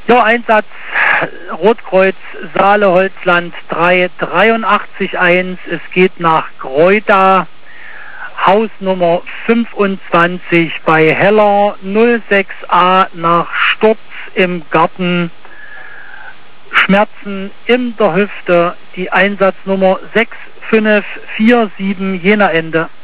Ja, Einsatz Rotkreuz Saale-Holzland 3881. Es geht nach Greuda, Hausnummer 25 bei Heller, 06a nach Sturz im Garten. Schmerzen in der Hüfte, die Einsatznummer 6547 Jena Ende.